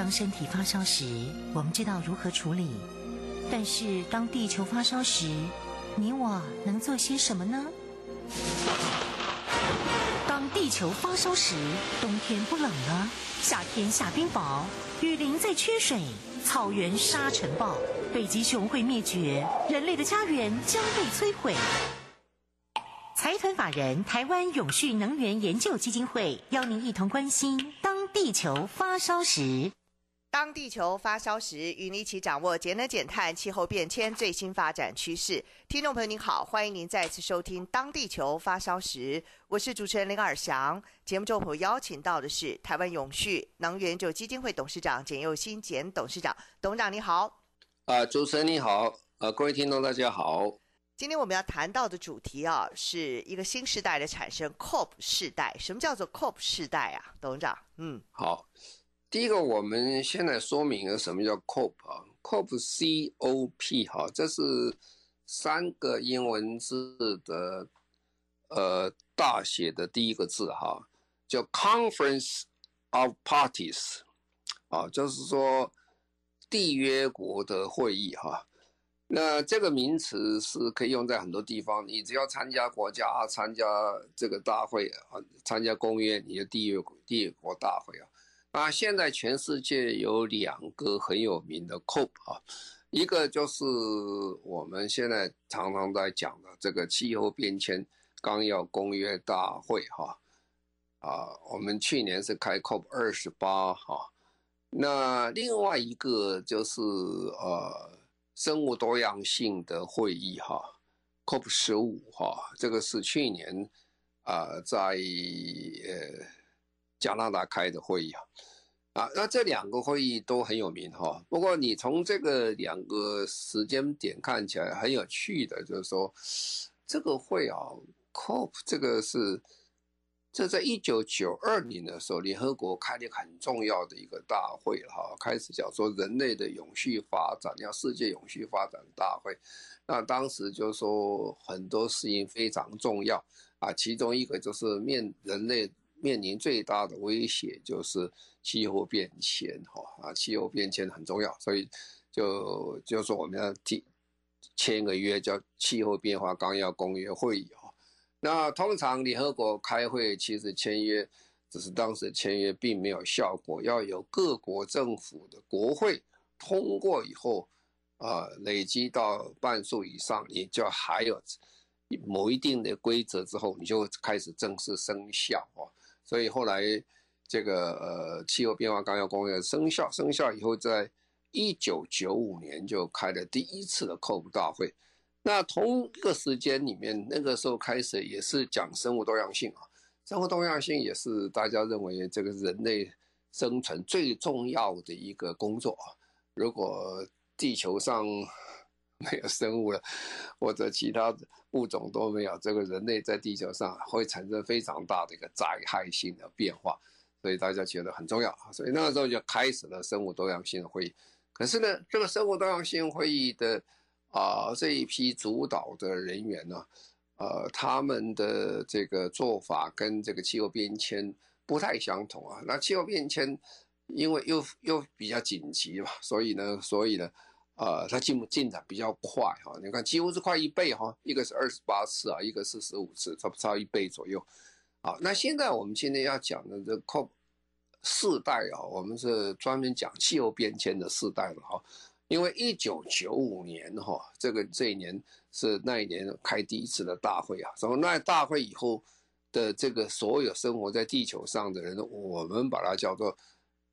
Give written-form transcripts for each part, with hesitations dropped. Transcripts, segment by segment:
当身体发烧时，我们知道如何处理，但是当地球发烧时，你我能做些什么呢？当地球发烧时，冬天不冷了，夏天下冰雹，雨林在缺水，草原沙尘暴，北极熊会灭绝，人类的家园将被摧毁。财团法人台湾永续能源研究基金会邀您一同关心当地球发烧时。 当地球发烧时，与您一起掌握节能减碳、气候变迁最新发展趋势。听众朋友您好，欢迎您再次收听《当地球发烧时》，我是主持人林尔翔。节目中我邀请到的是台湾永续能源研究基金会董事长简佑新简董事长。董事长你好。 主持人你好，各位听众大家好。 今天我们要谈到的主题是一个新时代的产生 ，COP 世代。什么叫做 COP 世代啊，董事长？ 好。第一个，我们现在说明了什么叫 COP 啊 ，COP C-O-P 哈，这是3个英文字的大写的第一个字哈，叫 Conference of Parties 啊，就是说缔约国的会议哈。那这个名词是可以用在很多地方，你只要参加国家参加这个大会啊，参加公约，你就缔约国大会啊。现在全世界有2个很有名的 COP 啊，一个就是我们现在常常在讲的这个气候变迁纲要公约大会哈，我们去年是开 COP 28哈，那另外一个就是生物多样性的会议哈 ，COP 15哈，这个是去年在加拿大开的会议那这2个会议都很有名哈。不过你从这个2个时间点看起来很有趣的，就是说这个会COP 这在1992年的时候，联合国开了一个很重要的一个大会哈，开始讲说人类的永续发展，要世界永续发展大会。那当时就说很多事情非常重要其中一个就是人类面临最大的威胁就是气候变迁气候变迁很重要，所以就说我们要签一个约叫气候变化纲要公约会议那通常联合国开会其实签约，只是当时签约并没有效果，要有各国政府的国会通过以后累积到半数以上，也就还有某一定的规则之后，你就开始正式生效所以后来这个气候变化纲要公约生效以后，在1995年就开了第一次的 COP 大会。那同一个时间里面，那个时候开始也是讲生物多样性生物多样性也是大家认为这个人类生存最重要的一个工作如果地球上没有生物了，或者其他物种都没有，这个人类在地球上会产生非常大的一个灾害性的变化，所以大家觉得很重要所以那个时候就开始了生物多样性的会议。可是呢，这个生物多样性会议的这一批主导的人员呢他们的这个做法跟这个气候变迁不太相同那气候变迁因为又比较紧急嘛，所以呢它进展比较快你看几乎是快1倍一个是28次一个是15次，差不多1倍左右那现在我们今天要讲的这 COP 世代我们是专门讲气候变迁的世代了因为1995年这一年是那一年开第一次的大会所以那大会以后的这个所有生活在地球上的人，我们把它叫做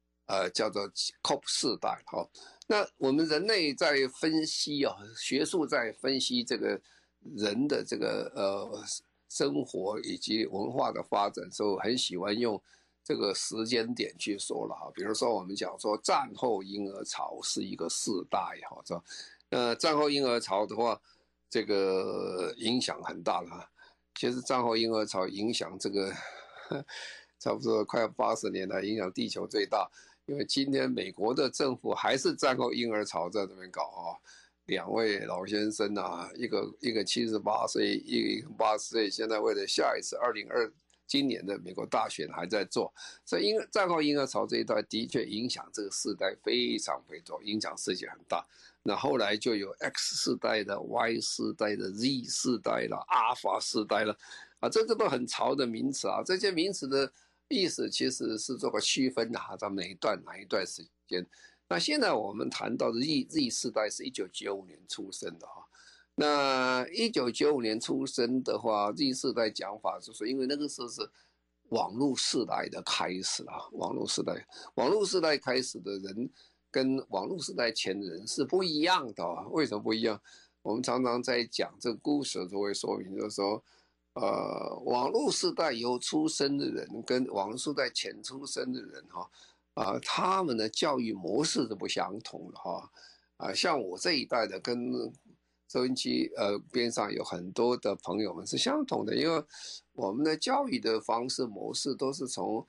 COP 世代那我们人类在分析学术在分析这个人的这个生活以及文化的发展的时候，很喜欢用这个时间点去说了比如说我们讲说战后婴儿潮是一个世代战后婴儿潮的话，这个影响很大了其实战后婴儿潮影响这个差不多快要80年来影响地球最大，因为今天美国的政府还是战后婴儿潮在这边搞2位老先生一个78岁，一个80岁，现在为了下一次今年的美国大选还在做，所以战后婴儿潮这一段的确影响这个世代非常多，影响世界很大。那后来就有 X 世代的、Y 世代的、Z 世代了、阿尔法世代了，这个都很潮的名词啊。这些名词的意思其实是做个区分的，在哪一段时间。那现在我们谈到的 Z 世代是1995年出生的哈。那1995年出生的话 ，Z 世代讲法就是因为那个时候是网络时代的开始啊，网络时代开始的人跟网络时代前的人是不一样的啊。为什么不一样？我们常常在讲这个故事都会说明，就是说，网络时代有出生的人跟网络时代前出生的人哈，他们的教育模式是不相同的哈。像我这一代的跟收音机边上有很多的朋友们是相同的，因为我们的教育的方式模式都是从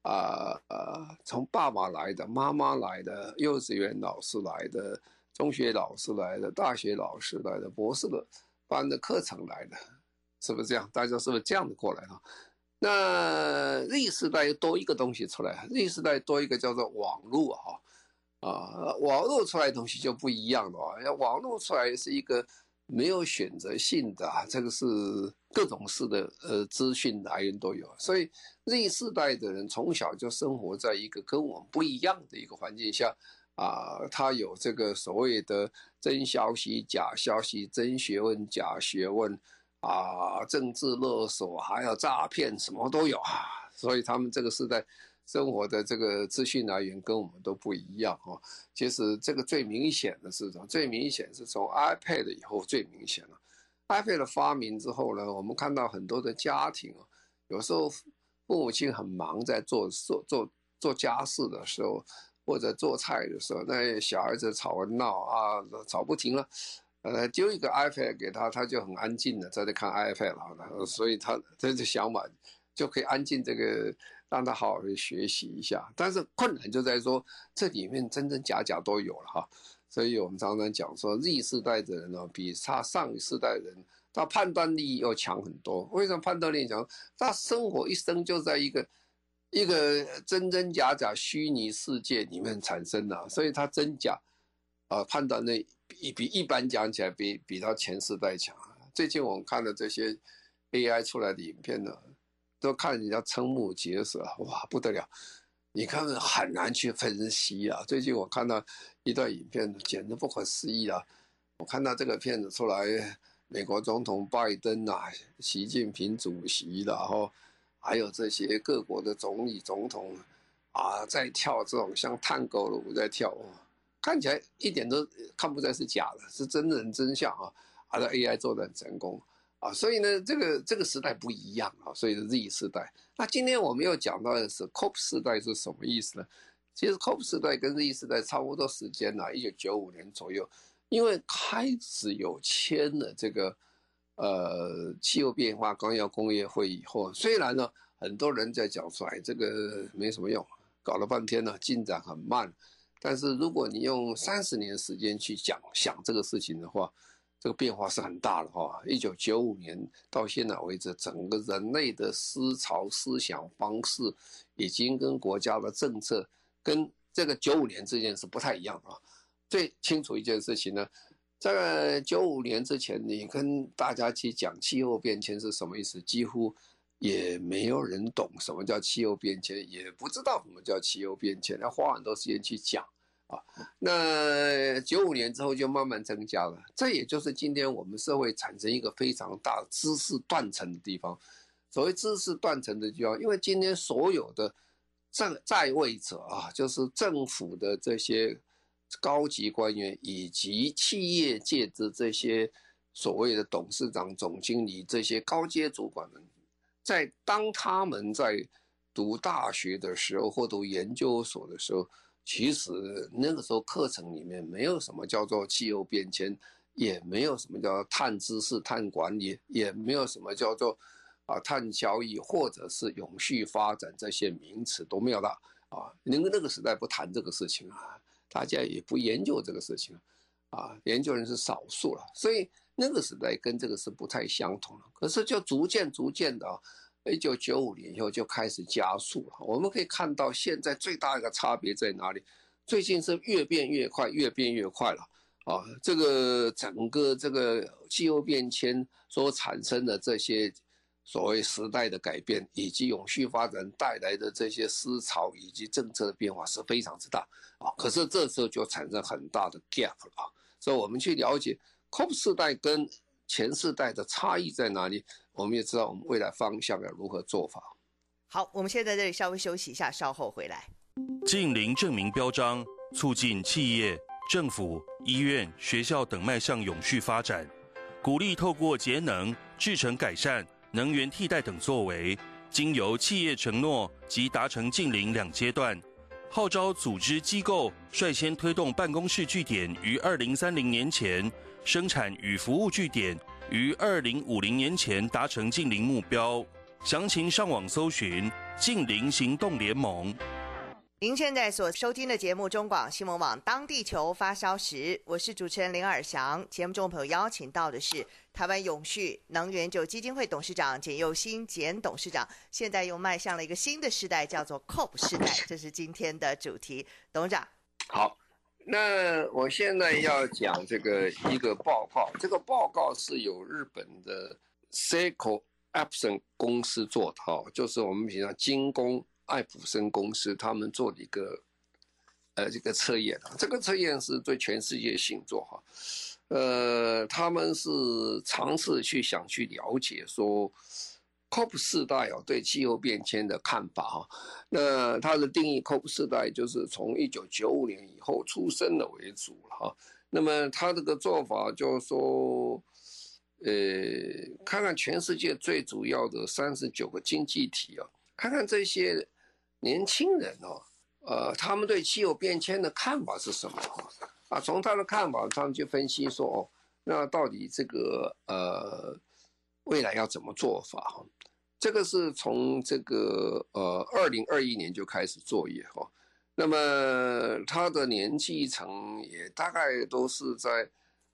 爸爸来的、妈妈来的、幼稚园老师来的、中学老师来的、大学老师来的、博士的班的课程来的，是不是这样？大家是不是这样的过来呢？那Z世代又多一个东西出来，Z世代多一个叫做网络哈。网络出来的东西就不一样了啊！网络出来是一个没有选择性的这个是各种式的资讯来源都有，所以 Z 世代的人从小就生活在一个跟我们不一样的一个环境下他有这个所谓的真消息、假消息、真学问、假学问政治勒索，还有诈骗，什么都有所以他们这个世代生活的这个资讯来源跟我们都不一样其实这个最明显的是什么？最明显是从 iPad 以后最明显了。iPad 的发明之后呢，我们看到很多的家庭有时候父母亲很忙，在做家事的时候，或者做菜的时候，那小孩子吵闹吵不停了，丢一个 iPad 给他，他就很安静的在这看 iPad 了，所以他这个想法就可以安静这个。让他好好的学习一下，但是困难就在说这里面真真假假都有了所以我们常常讲说 Z 世代的人比他上一世代的人他判断力要强很多。为什么判断力强？他生活一生就在一个真真假假虚拟世界里面产生的，所以他真假判断力比一般讲起来比他前世代强。最近我们看的这些 AI 出来的影片呢，都看人家瞠目结舌，哇，不得了！你看很难去分析最近我看到一段影片，简直不可思议我看到这个片子出来，美国总统拜登习近平主席然后还有这些各国的总理、总统在跳这种像探戈的舞在跳，看起来一点都看不出来是假的，是真人真相这 AI 做得很成功。所以呢，这个时代不一样所以是 Z 世代。那今天我们又讲到的是 COP 世代是什么意思呢？其实 COP 世代跟 Z 世代差不多时间1995年左右，因为开始有签了这个气候变化纲要公约会以后，虽然呢很多人在讲说这个没什么用，搞了半天呢进展很慢，但是如果你用30年时间去想这个事情的话，这个变化是很大的1995年到现在为止，整个人类的思潮、思想方式已经跟国家的政策跟这个95年之间是不太一样最清楚一件事情呢，在95年之前，你跟大家去讲气候变迁是什么意思，几乎也没有人懂什么叫气候变迁，也不知道什么叫气候变迁，要花很多时间去讲那95年之后就慢慢增加了，这也就是今天我们社会产生一个非常大的知识断层的地方。所谓知识断层的地方，因为今天所有的在位者就是政府的这些高级官员以及企业界的这些所谓的董事长、总经理这些高阶主管们，当他们在读大学的时候或读研究所的时候，其实那个时候课程里面没有什么叫做气候变迁，也没有什么叫做碳知识、碳管理，也没有什么叫做碳交易或者是永续发展，这些名词都没有的那个时代不谈这个事情大家也不研究这个事情研究人是少数了，所以那个时代跟这个是不太相同的。可是就逐渐的 1995年以后就开始加速了。我们可以看到现在最大的一个差别在哪里？最近是越变越快，越变越快了。这个整个这个气候变迁所产生的这些所谓时代的改变，以及永续发展带来的这些思潮以及政策的变化是非常之大可是这时候就产生很大的 gap 了所以我们去了解 COP 世代跟前世代的差异在哪里，我们也知道我们未来方向要如何做法。 好，我们先在这里稍微休息一下，稍后回来。 近邻证明标章促进企业、政府、医院、学校等迈向永续发展，鼓励透过节能、制程改善、能源替代等作为，经由企业承诺及达成近邻2阶段，号召组织机构率先推动办公室据点于2030年前，生产与服务据点于2050年前达成近邻目标。详情上网搜寻近邻行动联盟。 您现在所收听的节目中广新闻网当地球发烧时，我是主持人林尔翔。节目中朋友邀请到的是台湾永续能源基金会董事长简佑新简董事长，现在又迈向了一个新的时代，叫做 COP 世代，这是今天的主题。董事长， 好，那我现在要讲这个一个报告，这个报告是由日本的 Seiko Epson 公司做的就是我们平常精工爱普生公司他们做的一个这个测验这个测验是对全世界性做他们是尝试想去了解说 COP 世代对气候变迁的看法那它的定义 COP 世代就是从1995年以后出生的为主那么它这个做法就是说看看全世界最主要的39个经济体看看这些年轻人他们对气候变迁的看法是什么从他的看法他们就分析说那到底这个未来要怎么做法这个是从这个2021年就开始作业那么他的年纪层也大概都是在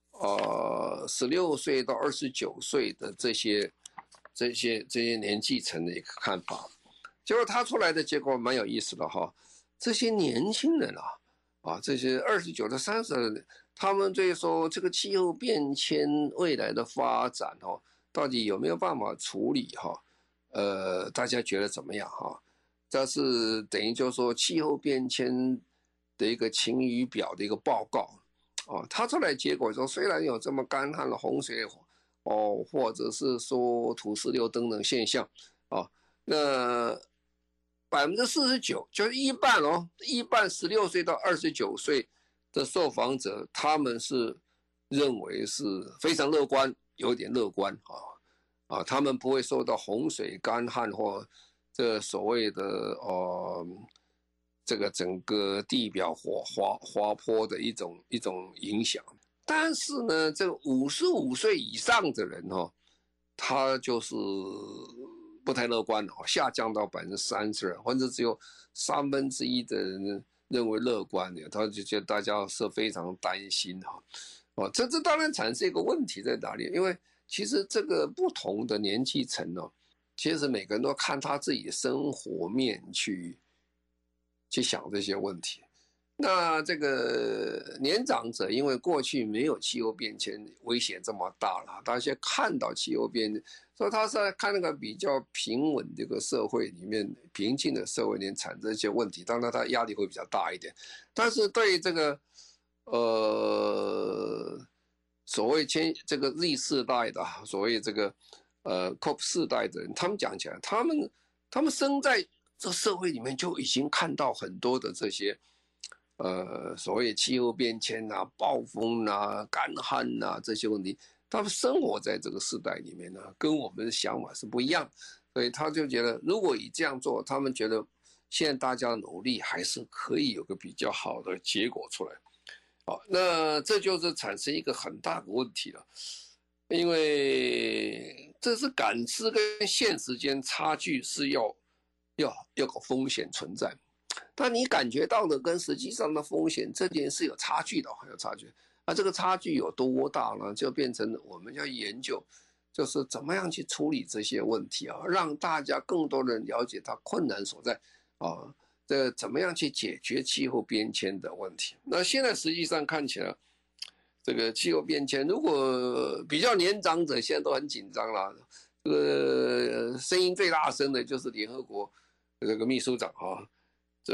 16岁到29岁的这些年纪层的一个看法。结果他出来的结果蛮有意思的这些年轻人这些29到30，他们对说这个气候变迁未来的发展到底有没有办法处理大家觉得怎么样这是等于就是说气候变迁的一个晴雨表的一个报告他出来结果说，虽然有这么干旱的洪水或者是说土石流等等现象那49%就是一半一半16岁到29岁的受访者，他们是认为是非常乐观，有点乐观他们不会受到洪水、干旱或这所谓的这个整个地表滑坡的一种影响。但是呢，这个55岁以上的人他就是不太乐观下降到30%，或者只有1/3的人认为乐观的，他就觉得大家是非常担心这当然产生一个问题在哪里？因为其实这个不同的年纪层其实每个人都看他自己的生活面去想这些问题。那这个年长者因为过去没有气候变迁危险这么大了，他现在看到气候变迁，所以他是在看那个比较平稳这个社会里面，平静的社会里面产生一些问题，当然他压力会比较大一点。但是对这个所谓这个 Z 世代的所谓这个COP 世代的人，他们讲起来，他们生在这社会里面就已经看到很多的这些所谓气候变迁暴风干旱这些问题，他们生活在这个时代里面跟我们的想法是不一样，所以他就觉得如果以这样做，他们觉得现在大家的努力还是可以有个比较好的结果出来。那这就是产生一个很大的问题了，因为这是感知跟现实间差距是要有风险存在，但你感觉到的跟实际上的风险这件事有差距的，有差距。这个差距有多大呢？就变成我们要研究就是怎么样去处理这些问题啊，让大家更多人了解它困难所在啊，这怎么样去解决气候变迁的问题。那现在实际上看起来，这个气候变迁，如果比较年长者现在都很紧张了，这个声音最大声的就是联合国这个秘书长啊，这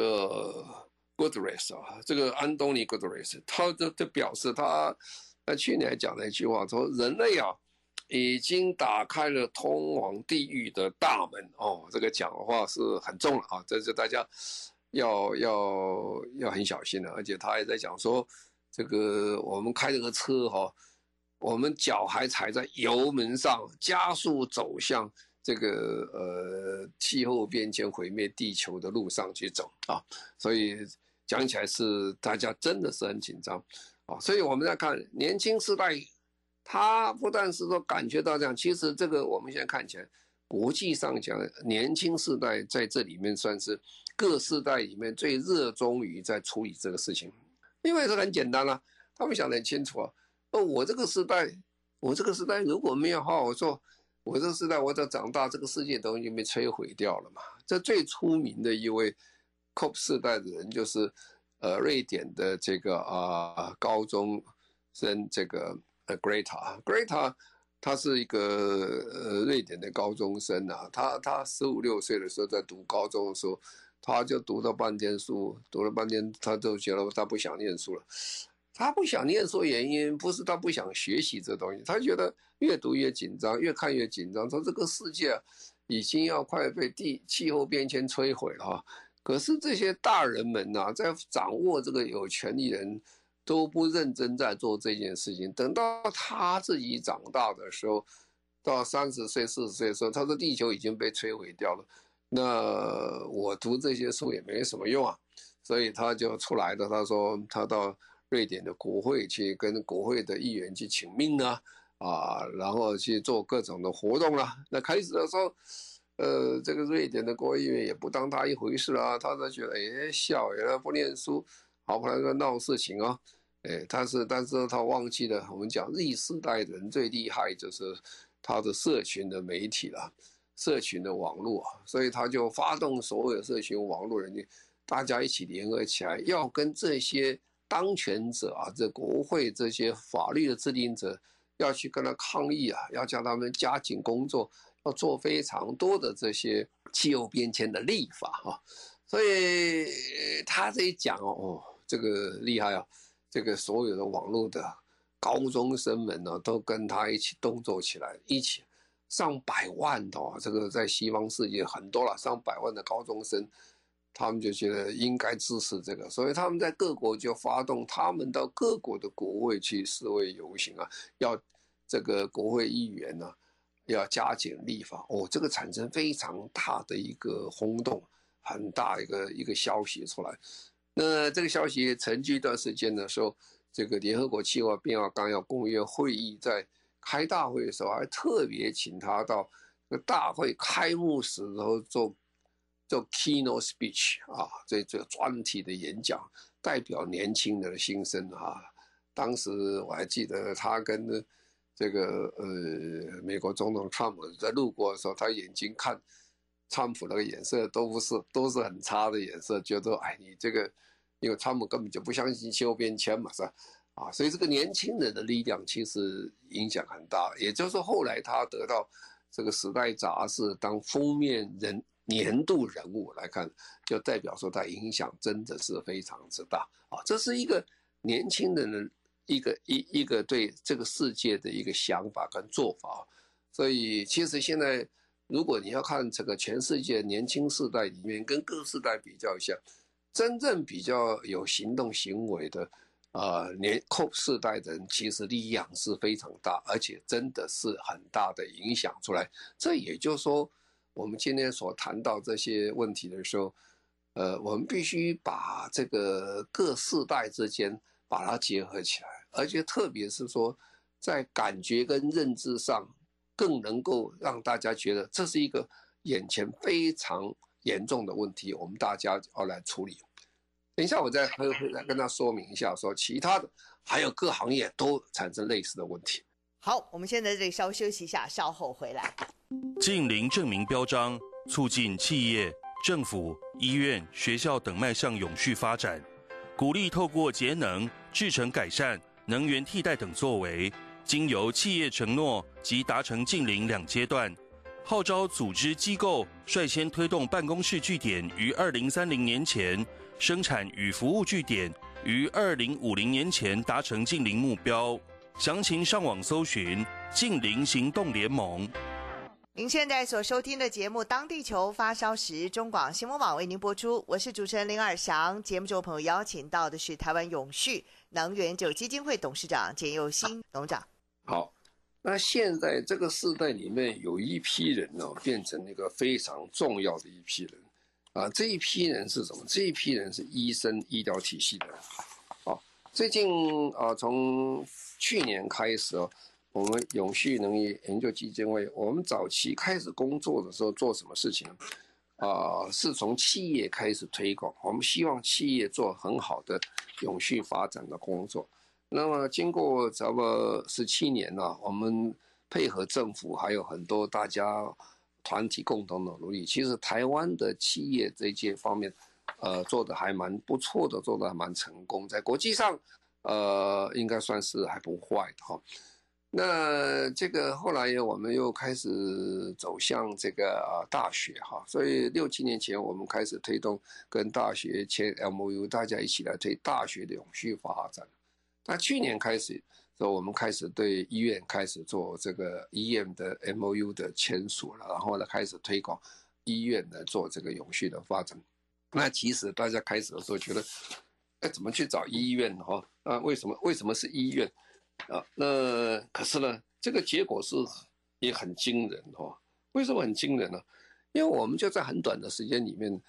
Guterres 啊，这个安东尼 Guterres， 他就表示他去年讲了一句话，说人类啊已经打开了通往地狱的大门哦，这个讲的话是很重了啊，这是大家要很小心的，而且他也在讲说，这个我们开这个车哈，我们脚还踩在油门上，加速走向这个气候变迁毁灭地球的路上去走啊，所以讲起来是大家真的是很紧张啊，所以我们在看年轻世代，他不但是说感觉到这样，其实这个我们现在看起来，国际上讲，年轻世代在这里面算是各世代里面最热衷于在处理这个事情，因为是很简单啦，他们想得很清楚啊，我这个时代如果没有好好做，我这个时代我只要长大，这个世界都已经被摧毁掉了嘛。这最出名的一位 COP 世代的人就是瑞典的这个高中生这个Greta， 他是一个瑞典的高中生啊，他15、16岁的时候在读高中的时候，他就读了半天书，他就觉得他不想念书了。他不想念书的原因不是他不想学习这东西，他觉得越读越紧张，越看越紧张，说这个世界已经要快被气候变迁摧毁了哈。可是这些大人们啊，在掌握这个有权利人都不认真在做这件事情，等到他自己长大的时候，到30岁、40岁的时候，他说地球已经被摧毁掉了，那我读这些书也没什么用啊，所以他就出来了，他说他到瑞典的国会去跟国会的议员去请命啊，然后去做各种的活动啦。那开始的时候，这个瑞典的国会议员也不当他一回事啊，他就觉得笑，原来不念书，好不然就闹事情啊。但是他忘记了，我们讲Z世代的人最厉害就是他的社群的媒体啦，社群的网络啊，所以他就发动所有社群网络人大家一起联合起来，要跟这些当权者啊，这国会这些法律的制定者要去跟他抗议啊，要叫他们加紧工作，要做非常多的这些气候变迁的立法啊。所以他这一讲这个厉害啊，这个所有的网络的高中生们呢，都跟他一起动作起来，一起上百万的这个在西方世界很多了，上百万的高中生。他们就觉得应该支持这个，所以他们在各国就发动他们到各国的国会去示威游行啊，要这个国会议员呢要加紧立法这个产生非常大的一个轰动，很大一个消息出来。那这个消息沉寂一段时间的时候，这个联合国气候变化纲要公约会议在开大会的时候，还特别请他到大会开幕时然后做 keynote speech 啊，这个专题的演讲，代表年轻人的心声啊。当时我还记得他跟这个美国总统川普在路过的时候，他眼睛看川普那个眼色都是很差的眼色，觉得你这个，因为川普根本就不相信气候变迁嘛，是吧？所以这个年轻人的力量其实影响很大，也就是后来他得到这个《时代》杂志当封面年度人物来看，就代表说他影响真的是非常之大这是一个年轻人的一个对这个世界的一个想法跟做法。所以其实现在如果你要看这个全世界年轻世代里面跟各世代比较一下，真正比较有行动行为的COP 世代的人，其实力量是非常大，而且真的是很大的影响出来。这也就是说，我们今天所谈到这些问题的时候，我们必须把这个各世代之间把它结合起来，而且特别是说，在感觉跟认知上，更能够让大家觉得这是一个眼前非常严重的问题，我们大家要来处理。等一下我再跟他说明一下，说其他的还有各行业都产生类似的问题。 好，我们现在这里稍休息一下，稍后回来。 近邻证明标章，促进企业、政府、医院、学校等迈向永续发展，鼓励透过节能、制程改善、能源替代等作为，经由企业承诺及达成近邻2阶段，号召组织机构率先推动办公室据点于2030年前，生产与服务据点于2050年前达成近邻目标。详情上网搜寻近邻行动联盟。 您现在所收听的节目《当地球发烧时》，中广新闻网为您播出，我是主持人林尔翔。节目中朋友邀请到的是台湾永续能源基金会董事长简佑新董事长。 好，那现在这个世代里面有一批人呢，变成一个非常重要的一批人啊。这一批人是什么？这一批人是医生、医疗体系的人。好，最近从去年开始我们永续能源研究基金会，我们早期开始工作的时候做什么事情？是从企业开始推广，我们希望企业做很好的永续发展的工作。那么经过咱们17年我们配合政府还有很多大家团体共同的努力，其实台湾的企业这些方面做的还蛮不错的，做的还蛮成功，在国际上应该算是还不坏的那这个后来我们又开始走向这个大学所以6、7年前我们开始推动跟大学签 MOU， 大家一起来推大学的永续发展。那去年开始，我们开始对医院开始做这个医院的 MOU 的签署了，然后呢开始推广医院呢做这个永续的发展。那其实大家开始的时候觉得，怎么去找医院为什么是医院？那可是呢，这个结果是也很惊人为什么很惊人呢？因为我们就在很短的时间里面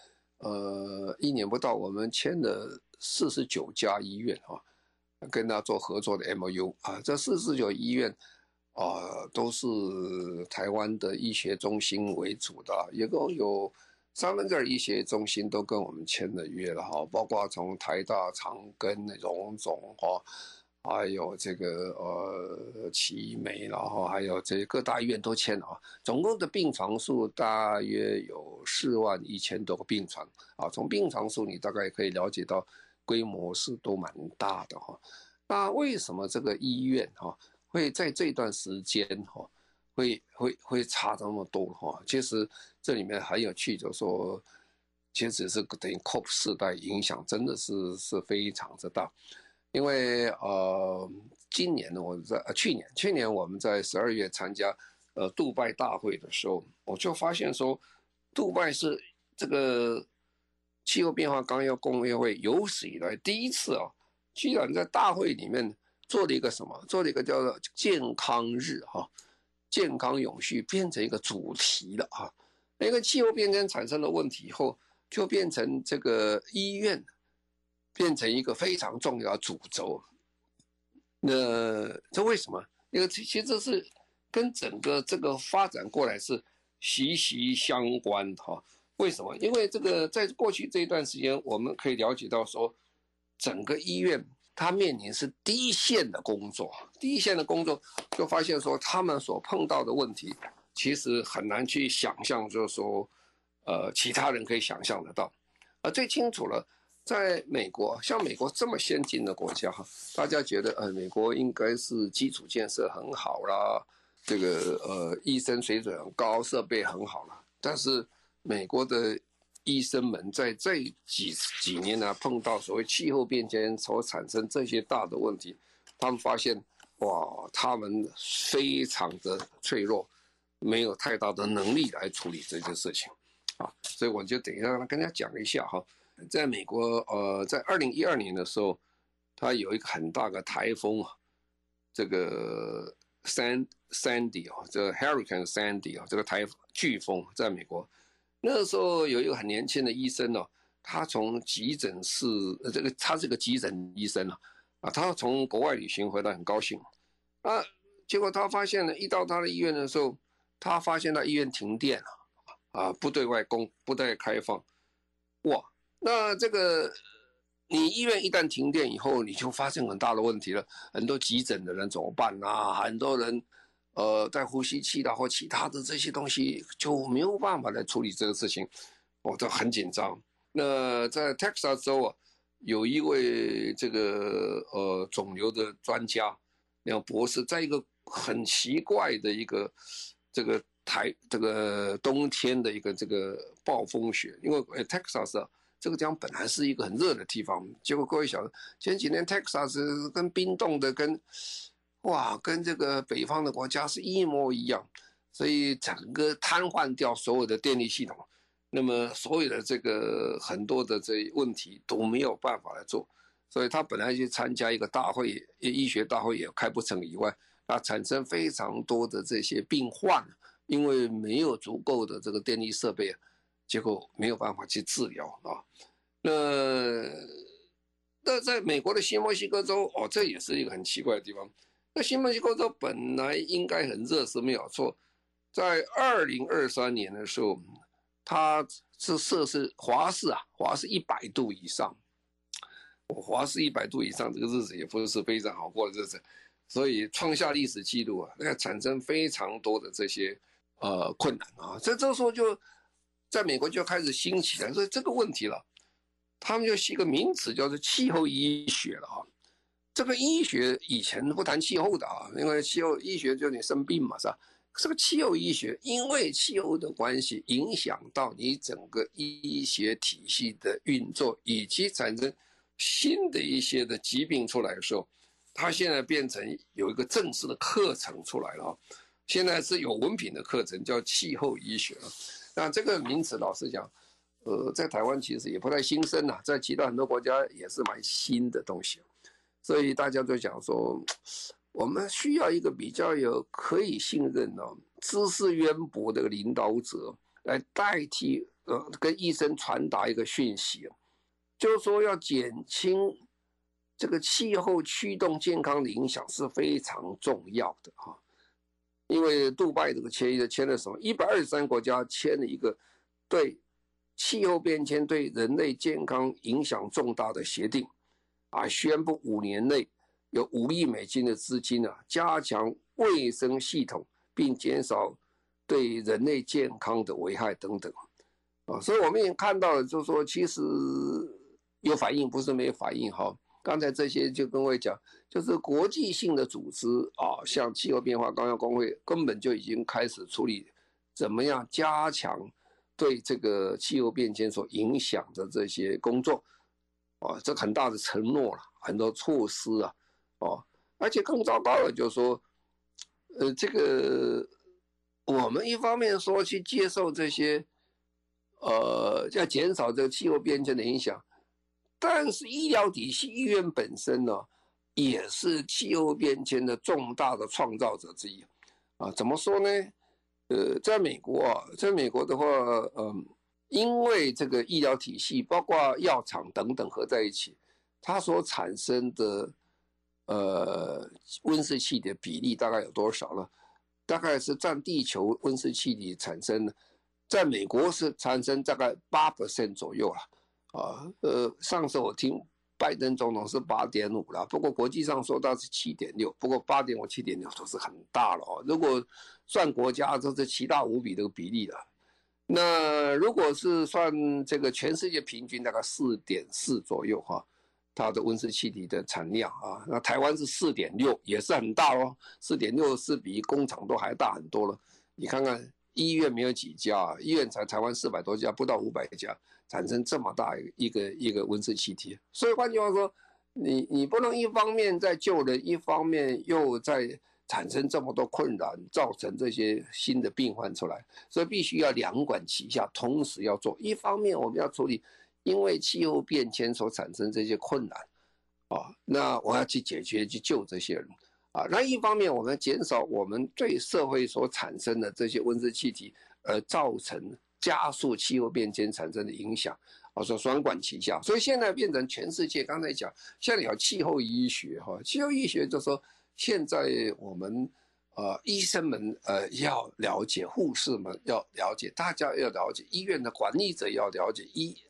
，1年不到，我们签了49家医院跟他做合作的 MOU 这49医院都是台湾的医学中心为主的，一共有2/3医学中心都跟我们签了约了包括从台大、长庚、荣总还有这个奇美，然后还有这各大医院都签了总共的病床数大约有41000多个病床从病床数你大概可以了解到规模是都蛮大的那为什么这个医院会在这段时间会差这么多其实这里面很有趣，就是说其实是等于 COP 世代影响真的是非常之大。因为今年呢，去年我们在12月参加杜拜大会的时候，我就发现说，杜拜是这个气候变化纲要公约会有史以来第一次居然在大会里面做了一个什么？做了一个叫做健康日健康永续变成一个主题了那个气候变迁产生的问题以后，就变成这个医院变成一个非常重要的主轴。那这为什么？因为其实是跟整个这个发展过来是息息相关的为什么？因为这个在过去这一段时间，我们可以了解到说，整个医院它面临是第一线的工作，就发现说他们所碰到的问题，其实很难去想象，就是说，其他人可以想象得到。最清楚了。在美国，像美国这么先进的国家大家觉得美国应该是基础建设很好啦，这个医生水准很高，设备很好啦。但是美国的医生们在这几年呢，碰到所谓气候变迁所产生这些大的问题，他们发现他们非常的脆弱，没有太大的能力来处理这件事情所以我就等一下跟大家讲一下在美国，在2012年的时候，它有一个很大的台风这个 Sandy 这个 Hurricane Sandy 这个飓风在美国，那个时候有一个很年轻的医生他从急诊室，他是个急诊医生他从国外旅行回来很高兴结果他发现了，一到他的医院的时候，他发现他医院停电不对外开放，那这个你医院一旦停电以后，你就发现很大的问题了。很多急诊的人怎么办啊？很多人带呼吸器的或其他的这些东西就没有办法来处理这个事情，我都很紧张。那在 Texas 州啊，有一位这个肿瘤的专家，那个博士，在一个很奇怪的一个这个冬天的一个这个暴风雪，因为Texas 啊这个地方本来是一个很热的地方，结果各位晓得，前几年 Texas 跟冰冻的跟这个北方的国家是一模一样，所以整个瘫痪掉所有的电力系统。那么所有的这个很多的这问题都没有办法来做，所以他本来去参加一个大会，医学大会也开不成以外，那产生非常多的这些病患，因为没有足够的这个电力设备，结果没有办法去治疗啊。那在美国的新墨西哥州这也是一个很奇怪的地方。那新墨西哥州本来应该很热是没有错，在2023年的时候。它是摄氏华氏100度以上，华氏100度以上，这个日子也不是非常好过的日子，所以创下历史记录啊，那产生非常多的这些困难啊。这时候就在美国就开始兴起来，所以这个问题了，他们就起一个名词叫做气候医学了啊。这个医学以前不谈气候的啊，因为气候医学就你生病嘛，是吧？这个气候医学，因为气候的关系，影响到你整个医学体系的运作，以及产生新的一些的疾病出来的时候，它现在变成有一个正式的课程出来了。现在是有文凭的课程，叫气候医学。那这个名词，老实讲，在台湾其实也不太新生呐，在其他很多国家也是蛮新的东西。所以大家都讲说，我们需要一个比较有可以信任知识渊博的领导者来代替跟医生传达一个讯息，就是说要减轻这个气候驱动健康的影响是非常重要的哈。因为杜拜这个签了什么123国家签了一个对气候变迁对人类健康影响重大的协定宣布5年内有5亿美金的资金加强卫生系统，并减少对人类健康的危害等等所以我们也看到了，就是说其实有反应，不是没有反应哈。刚才这些就跟我讲，就是国际性的组织像气候变化纲要工会根本就已经开始处理怎么样加强对这个气候变迁所影响的这些工作这很大的承诺了，很多措施而且更糟糕的就是说这个我们一方面说去接受这些要减少这个气候变迁的影响，但是医疗体系医院本身呢也是气候变迁的重大的创造者之一怎么说呢？在美国的话因为这个医疗体系包括药厂等等合在一起，它所产生的温室气体的比例大概有多少呢？大概是占地球温室气体产生的，在美国是产生大概8% 左右了上次我听拜登总统是8.5了，不过国际上说到是7.6，不过8.5、7.6都是很大了如果算国家，这是奇大无比的比例了。那如果是算这个全世界平均，大概4.4左右它的温室气体的产量那台湾是4.6，也是很大4.6是比工厂都还大很多了。你看看医院没有几家医院才台湾400多家，不到500家，产生这么大一个温室气体。所以换句话说，你不能一方面在救人，一方面又在产生这么多困扰，造成这些新的病患出来，所以必须要两管齐下，同时要做。一方面我们要处理因为气候变迁所产生这些困难那我要去解决去救这些人那一方面我们减少我们对社会所产生的这些温室气体造成加速气候变迁产生的影响说双管齐下。所以现在变成全世界，刚才讲现在有气候医学气候医学就是说现在我们医生们要了解，护士们要了解，大家要了解，医院的管理者要了解，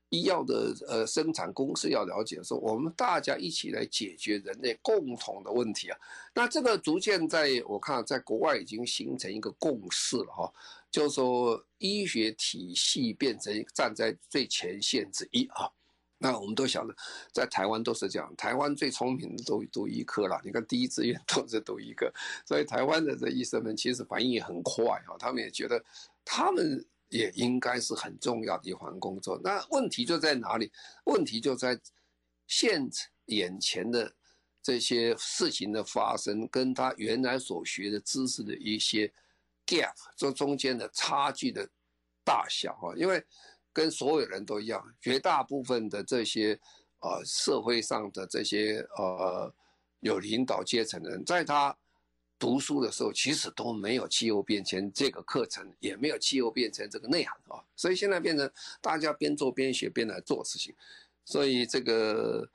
医药的生产公司要了解说，我们大家一起来解决人类共同的问题啊。那这个逐渐我看在国外已经形成一个共识了哈，就是说医学体系变成站在最前线之一啊。那我们都晓得，在台湾都是这样，台湾最聪明的都读医科了。你看第一志愿都是读医科，所以台湾的这医生们其实反应也很快啊，他们也觉得他们也应该是很重要的一环工作。那问题就在哪里？问题就在眼前的这些事情的发生，跟他原来所学的知识的一些 gap， 这中间的差距的大小啊，因为跟所有人都一样，绝大部分的这些社会上的这些有领导阶层的人，在他读书的时候，其实都没有气候变迁这个课程，也没有气候变迁这个内涵啊，所以现在变成大家边做边学边来做事情，所以这个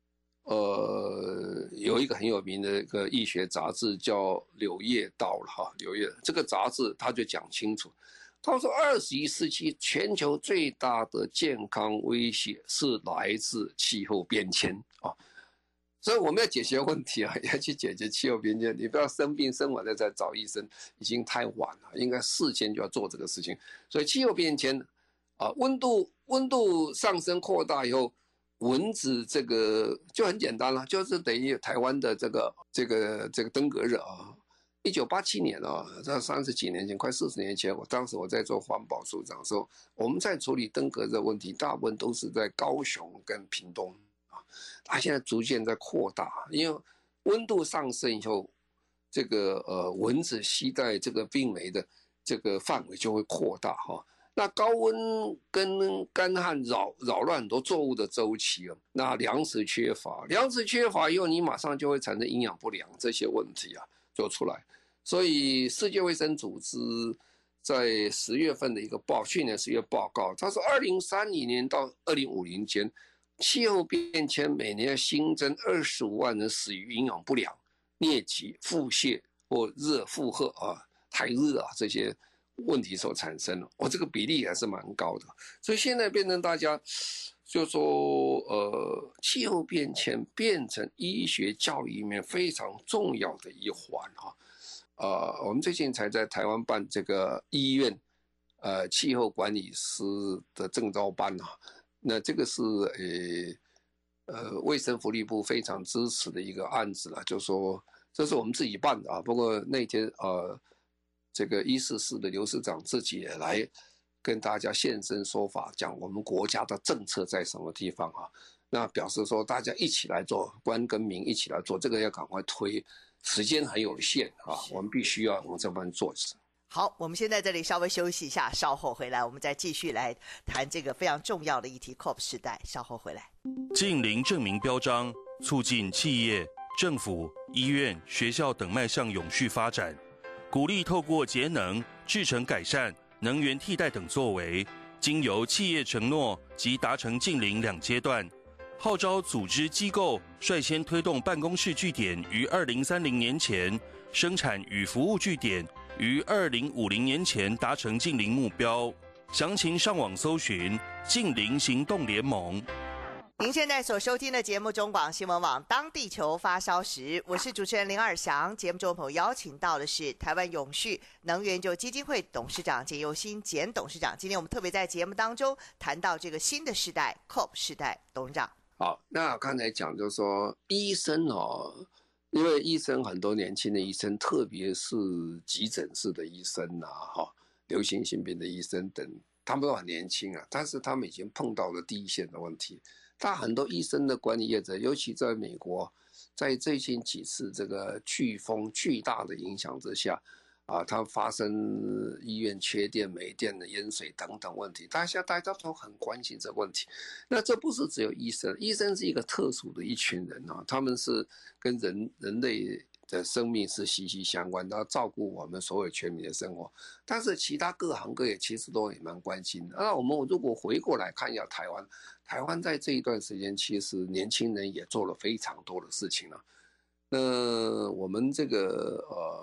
有一个很有名的一个医学杂志叫《柳叶刀》了哈，柳叶这个杂志他就讲清楚。他说，21世纪全球最大的健康威胁是来自气候变迁啊，所以我们要解决问题啊，要去解决气候变迁。你不要生病生完了再找医生，已经太晚了，应该事前就要做这个事情。所以气候变迁啊，温度上升扩大以后，蚊子这个就很简单了，就是等于台湾的这个登革热啊。1987年啊，这30几年前，快40年前，当时我在做环保署长的时候，我们在处理登革热问题，大部分都是在高雄跟屏东啊，它现在逐渐在扩大，因为温度上升以后，这个蚊子携带这个病媒的这个范围就会扩大哈。那高温跟干旱扰乱很多作物的周期啊，那粮食缺乏以后，你马上就会产生营养不良这些问题啊。就出来，所以世界卫生组织在10月份的一个去年10月报告，他说2030年到2050间，气候变迁每年要新增25万人死于营养不良、疟疾、腹泻或热负荷啊、太热啊这些问题所产生的，这个比例还是蛮高的。所以现在变成大家就说气候变迁变成医学教育里面非常重要的一环啊。我们最近才在台湾办这个医院气候管理师的证照班啊，那这个是卫生福利部非常支持的一个案子了，就说这是我们自己办的啊。不过那天这个144的刘市长自己也来跟大家现身说法，讲我们国家的政策在什么地方啊？那表示说大家一起来做，官跟民一起来做，这个要赶快推，时间很有限啊，我们必须要往这方面做。 好，我们先在这里稍微休息一下，稍后回来我们再继续来谈这个非常重要的议题 COP 时代，稍后回来。 近邻证明标章促进企业、政府、医院、学校等迈向永续发展，鼓励透过节能、制程改善、能源替代等作为，经由企业承诺及达成近邻2阶段，号召组织机构率先推动办公室据点于2030年前，生产与服务据点于2050年前达成近邻目标。详情上网搜寻近邻行动联盟。 您现在所收听的节目中广新闻网，当地球发烧时，我是主持人林尔翔。节目中朋友邀请到的是台湾永续能源基金会董事长简佑新简董事长。今天我们特别在节目当中谈到这个新的世代 COP 世代，董事长。 好，那刚才讲就是说医生因为医生很多年轻的医生，特别是急诊室的医生流行性病的医生等，他们都很年轻啊，但是他们已经碰到了第一线的问题。但很多医生的管理业者，尤其在美国，在最近几次这个飓风巨大的影响之下它发生医院缺电、没电的淹水等等问题，大家都很关心这个问题。那这不是只有医生，医生是一个特殊的一群人他们是跟人类的生命是息息相关的，要照顾我们所有全民的生活。但是其他各行各业其实都也蛮关心的。那我们如果回过来看一下台湾在这一段时间，其实年轻人也做了非常多的事情了。那我们这个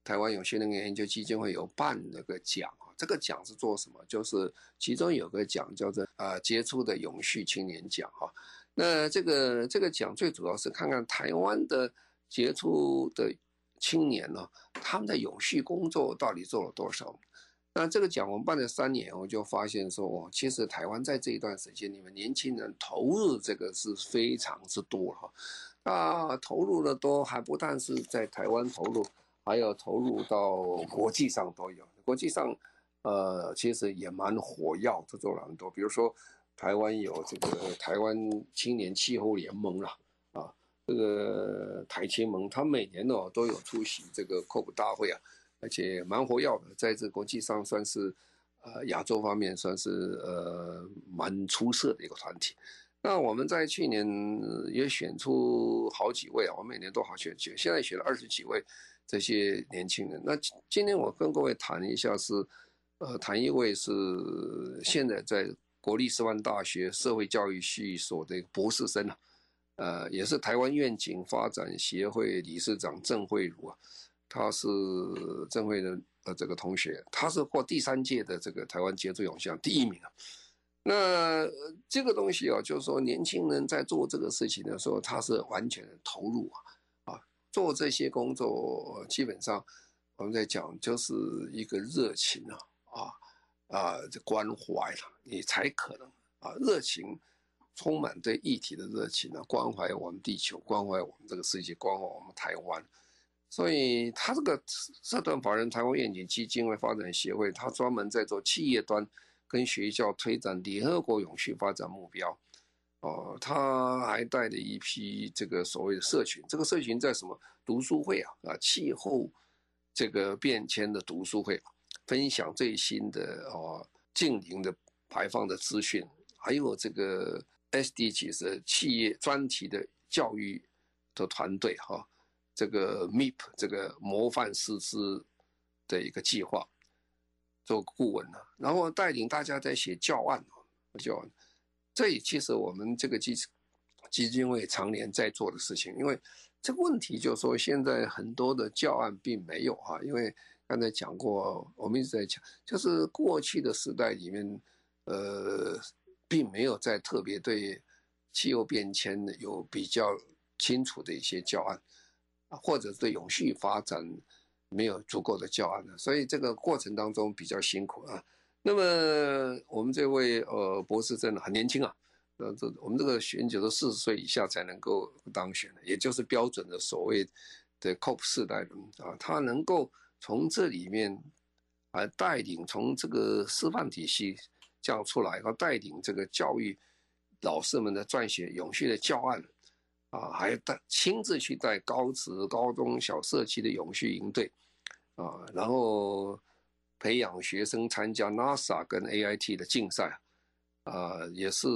台湾永续能源研究基金会有办那个奖啊，这个奖是做什么？就是其中有个奖叫做杰出的永续青年奖哈。那这个奖最主要是看看台湾的杰出的青年呢，他们的永续工作到底做了多少？那这个奖我们办了3年，我就发现说，其实台湾在这一段时间里面，年轻人投入这个是非常之多哈。那投入的多，还不但是在台湾投入，还有投入到国际上都有。国际上，其实也蛮火药，这做了很多。比如说，台湾有这个台湾青年气候联盟啦，这个台青盟，他每年都有出席这个 COP 大会啊。而且蛮活跃的，在这国际上算是亚洲方面算是蛮出色的一个团体。那我们在去年也选出好几位啊，我每年都好选，现在选了20几位这些年轻人。那今天我跟各位谈一下是，谈一位是现在在国立师范大学社会教育系所的博士生啊，也是台湾愿景发展协会理事长郑慧茹啊。他是郑慧的这个同学，他是获第3届的这个台湾杰出永续奖第1名啊。那这个东西就是说年轻人在做这个事情的时候，他是完全的投入做这些工作基本上我们在讲就是一个热情这关怀你才可能热情充满对议题的热情关怀我们地球，关怀我们这个世界，关怀我们台湾。所以他这个社团法人台湾愿景基金会发展协会，他专门在做企业端跟学校推展联合国永续发展目标。他还带了一批这个所谓的社群，这个社群在什么读书会气候这个变迁的读书会，分享最新的净零的排放的资讯，还有这个 SDGs 的企业专题的教育的团队这个 MIP 这个模范师资的一个计划做顾问然后带领大家在写教案，这也其实我们这个基金会常年在做的事情。因为这个问题就是说现在很多的教案并没有因为刚才讲过，我们一直在讲，就是过去的时代里面并没有在特别对气候变迁有比较清楚的一些教案，或者对永续发展没有足够的教案所以这个过程当中比较辛苦那么我们这位博士真的很年轻我们这个选举都40岁以下才能够当选，也就是标准的所谓的 COP 世代人他能够从这里面带领从这个师范体系这样出来，带领这个教育老师们的撰写永续的教案还亲自去带高职、高中小社区的永续营队然后培养学生参加 NASA 跟 AIT 的竞赛也是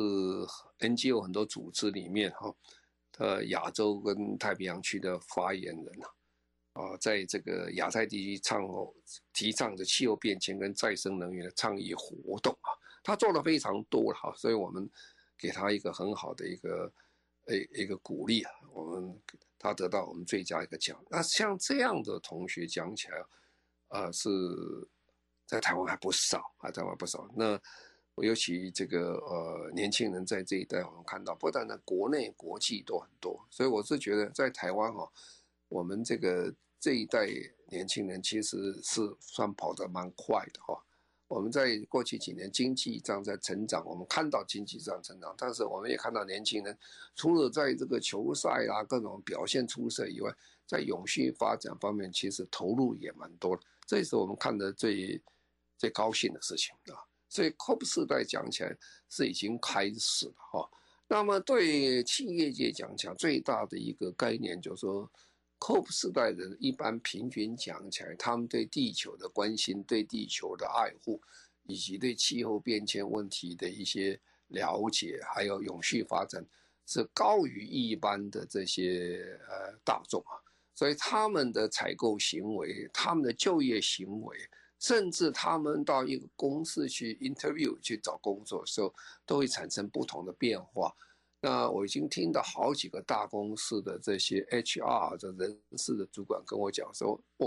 NGO 很多组织里面亚洲跟太平洋区的发言人在这个亚太地区提倡的气候变迁跟再生能源的倡议活动他做的非常多所以我们给他一个很好的一个鼓励他得到我们最佳一个奖。那像这样的同学讲起来是在台湾还不少那尤其这个年轻人在这一代我们看到不但在国内国际都很多，所以我是觉得在台湾我们这一代年轻人其实是算跑得蛮快的我们在过去几年经济这样在成长，我们看到经济这样成长，但是我们也看到年轻人除了在这个球赛各种表现出色以外，在永续发展方面其实投入也蛮多的，这也是我们看的最高兴的事情所以 COP 世代讲起来是已经开始了那么对企业界讲起来最大的一个概念就是说COP 世代人一般平均讲起来，他们对地球的关心、对地球的爱护，以及对气候变迁问题的一些了解，还有永续发展，是高于一般的这些大众所以他们的采购行为、他们的就业行为，甚至他们到一个公司去 interview 去找工作的时候，都会产生不同的变化。那我已经听到好几个大公司的这些 HR 的人事的主管跟我讲说，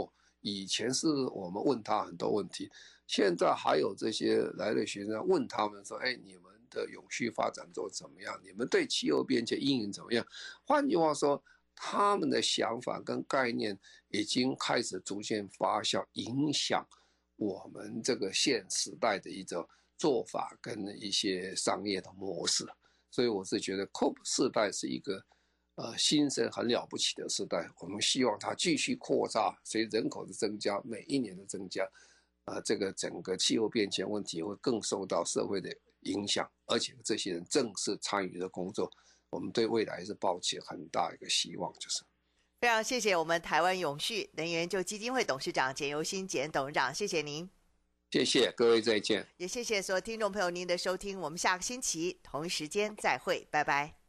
以前是我们问他很多问题，现在还有这些来的学生问他们说，哎，你们的永续发展做怎么样？你们对气候变迁因应怎么样？换句话说，他们的想法跟概念已经开始逐渐发酵，影响我们这个现时代的一种做法跟一些商业的模式。所以我是觉得 COP 世代是一个新生很了不起的时代，我们希望它继续扩大，随人口的增加，每一年的增加，这个整个气候变迁问题会更受到社会的影响，而且这些人正式参与的工作，我们对未来是抱起很大一个希望，就是。 非常谢谢我们台湾永续能源基金会董事长简尤新简董事长，谢谢您。 谢谢各位，再见。 也谢谢所有听众朋友您的收听，我们下个星期同一时间再会，拜拜。